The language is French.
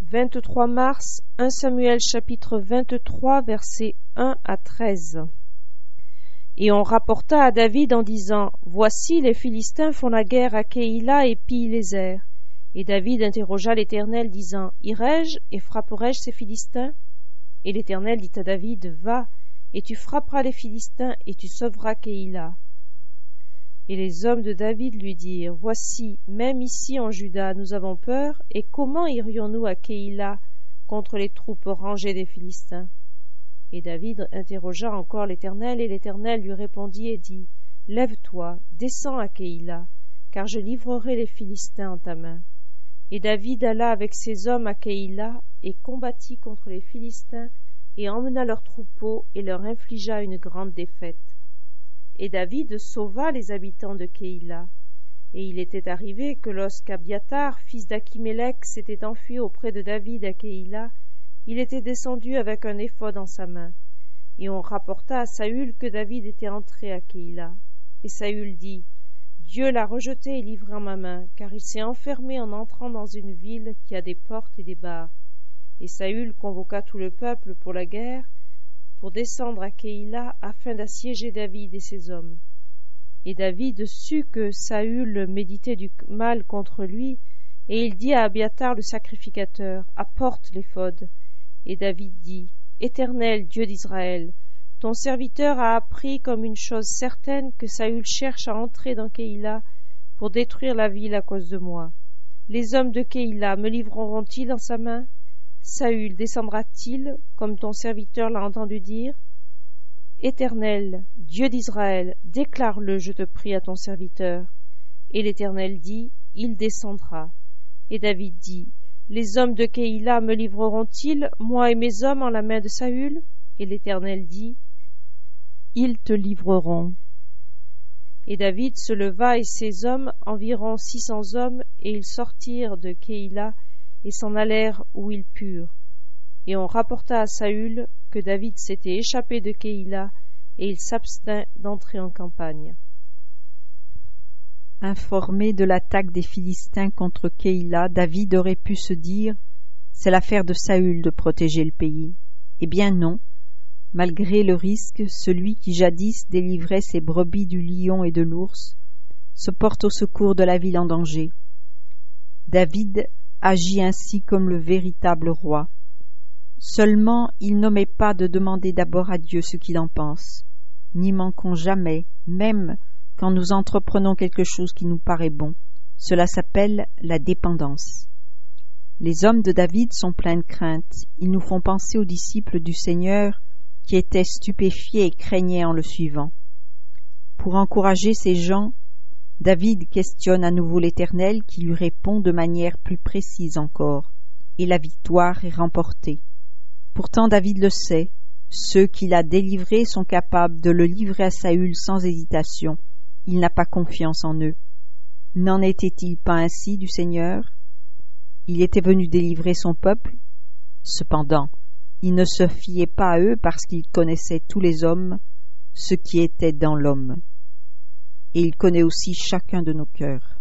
23 mars, 1 Samuel chapitre 23 versets 1 à 13. Et on rapporta à David en disant: Voici, les Philistins font la guerre à Keïla et pillent les airs. Et David interrogea l'Éternel, disant: Irai-je et frapperai-je ces Philistins? Et l'Éternel dit à David: Va, et tu frapperas les Philistins, et tu sauveras Keïla. Et les hommes de David lui dirent: Voici, même ici en Juda, nous avons peur, et comment irions-nous à Keïla contre les troupes rangées des Philistins? Et David interrogea encore l'Éternel, et l'Éternel lui répondit et dit: Lève-toi, descends à Keïla, car je livrerai les Philistins en ta main. Et David alla avec ses hommes à Keïla, et combattit contre les Philistins, et emmena leurs troupeaux, et leur infligea une grande défaite. Et David sauva les habitants de Keïla. Et il était arrivé que lorsqu'Abiathar, fils d'Achimélec, s'était enfui auprès de David à Keïla, il était descendu avec un éphod dans sa main. Et on rapporta à Saül que David était entré à Keïla. Et Saül dit: Dieu l'a rejeté et livré en ma main, car il s'est enfermé en entrant dans une ville qui a des portes et des barres. Et Saül convoqua tout le peuple pour la guerre, pour descendre à Keïla afin d'assiéger David et ses hommes. Et David sut que Saül méditait du mal contre lui, et il dit à Abiathar le sacrificateur: Apporte l'éphod. Et David dit: Éternel, Dieu d'Israël, ton serviteur a appris comme une chose certaine que Saül cherche à entrer dans Keïla pour détruire la ville à cause de moi. Les hommes de Keïla me livreront-ils en sa main? Saül descendra-t-il, comme ton serviteur l'a entendu dire? Éternel, Dieu d'Israël, déclare-le, je te prie, à ton serviteur. Et l'Éternel dit: Il descendra. Et David dit: Les hommes de Keïla me livreront-ils, moi et mes hommes, en la main de Saül? Et l'Éternel dit: Ils te livreront. Et David se leva et ses hommes, environ 600 hommes, et ils sortirent de Keïla et s'en allèrent où ils purent. Et on rapporta à Saül que David s'était échappé de Keïla, et il s'abstint d'entrer en campagne. Informé de l'attaque des Philistins contre Keïla, David aurait pu se dire: c'est l'affaire de Saül de protéger le pays. Eh bien non. Malgré le risque, celui qui jadis délivrait ses brebis du lion et de l'ours se porte au secours de la ville en danger. David agit ainsi comme le véritable roi. Seulement, il n'omet pas de demander d'abord à Dieu ce qu'il en pense. N'y manquons jamais, même quand nous entreprenons quelque chose qui nous paraît bon. Cela s'appelle la dépendance. Les hommes de David sont pleins de crainte. Ils nous font penser aux disciples du Seigneur qui étaient stupéfiés et craignaient en le suivant. Pour encourager ces gens, David questionne à nouveau l'Éternel qui lui répond de manière plus précise encore, et la victoire est remportée. Pourtant David le sait, ceux qu'il a délivrés sont capables de le livrer à Saül sans hésitation. Il n'a pas confiance en eux. N'en était-il pas ainsi du Seigneur? Il était venu délivrer son peuple. Cependant, il ne se fiait pas à eux parce qu'il connaissait tous les hommes, ce qui était dans l'homme. Et il connaît aussi chacun de nos cœurs.